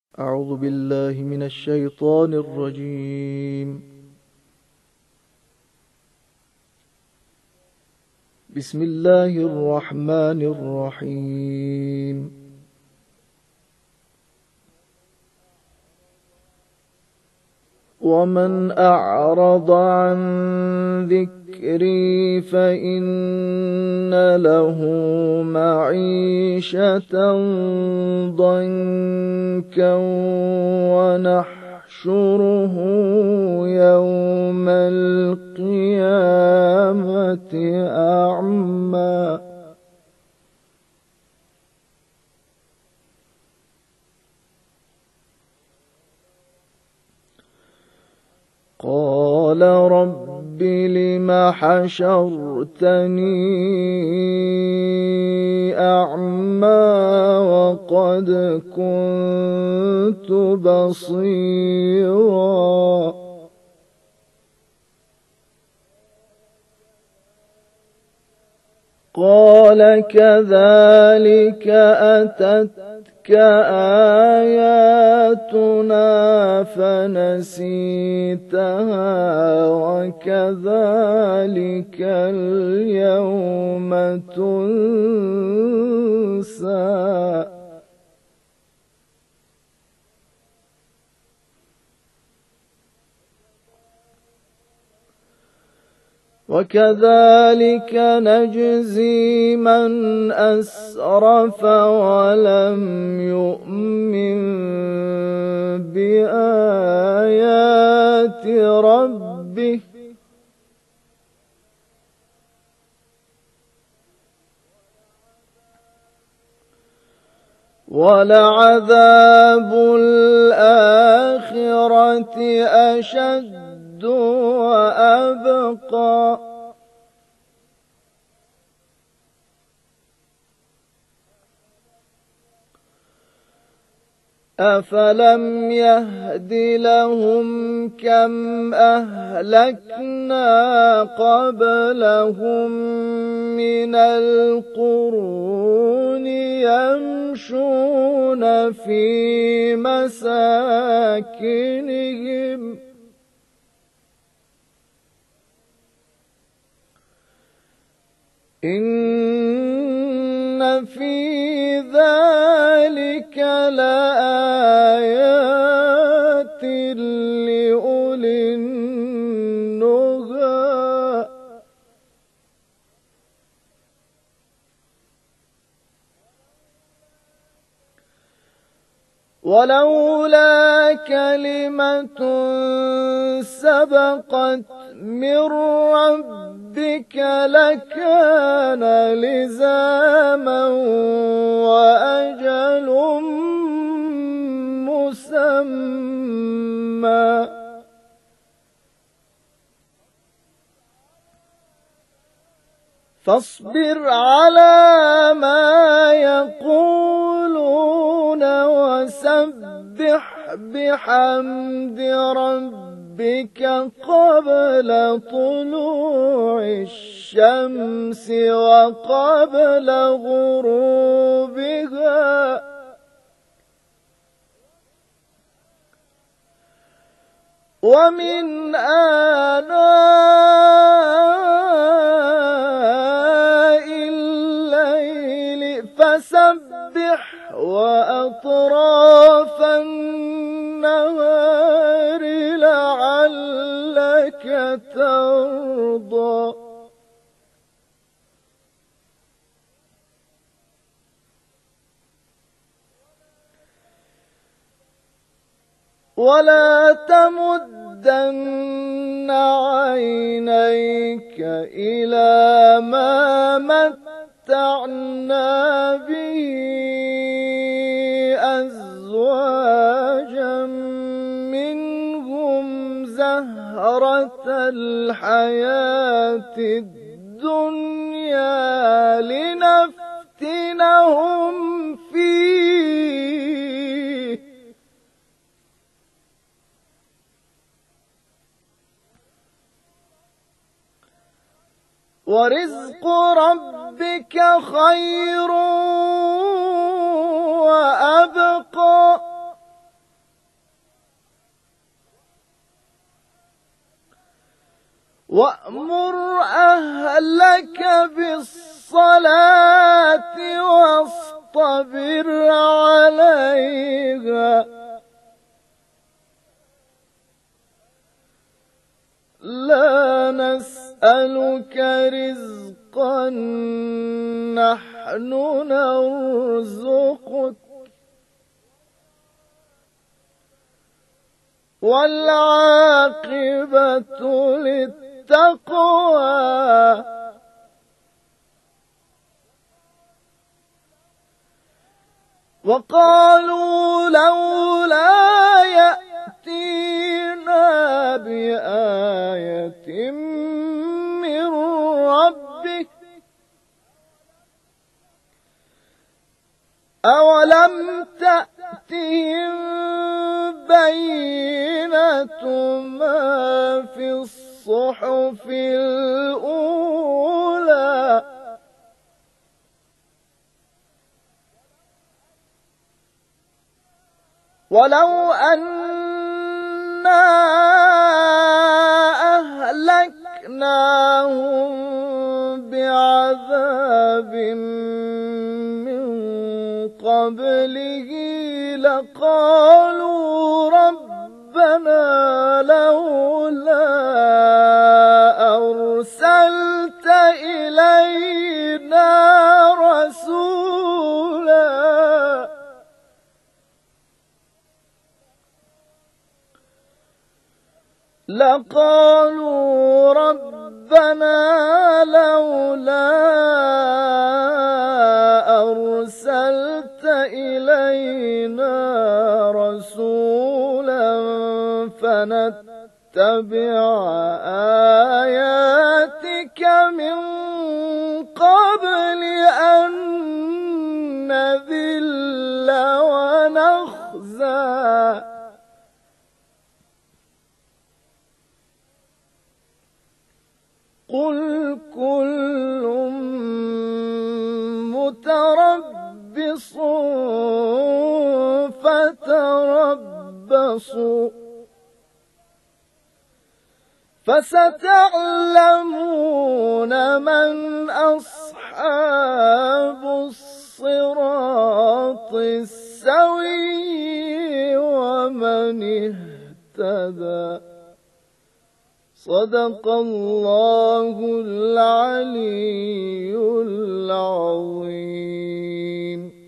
أعوذ بالله من الشيطان الرجيم. بسم الله الرحمن الرحيم. ومن أعرض عن ذكري فإن له معيشة ضنكا ونحشره يوم القيامة أعمى قال رب لم حشرتني أعمى وقد كنت بصيرا قال كذلك أتتك آياتنا فنسيتها وكذلك اليوم تنسى وكذلك نجزي من أسرف ولم يؤمن بآيات ربه ولعذاب الآخرة أشد وأبقى أفلم يهد لهم كم أهلكنا قبلهم من القرون يمشون في مساكنهم إن في ذلك لآيات لأولي النهى ولولا كلمة سبقت من ربك لكان لزاما وأجل مسمى فاصبر على ما يقولون وسبح بحمد ربك قبل طلوع الشمس وقبل غروبها ومن آناء الليل فسبح وأطراف النهار لعلك ترضى ولا تمدن عينيك إلى ما متعنا به أزواجا منهم زهرة الحياة الدنيا لنفتنهم فيه ورزق ربك خير وأبقى وأمر أهلك بالصلاة واصطبر عليها لا نسألك رزقا نحن نرزقك والعاقبة للتقوى وقالوا لولا يأتينا بآية من ربه أولم تأتهم بينة ما في الصحف الأولى ولو أنا أهلكناهم بعذاب من قبله لقالوا ربنا لولا أرسلت إلينا رسولا لقالوا ربنا لولا أرسلت إلينا رسولا فنتبع آياتك من قبل أن نذل ونخزى قل كل متربص فتربصوا فستعلمون من أصحاب الصراط السوي ومن اهتدى صدق الله العلي العظيم.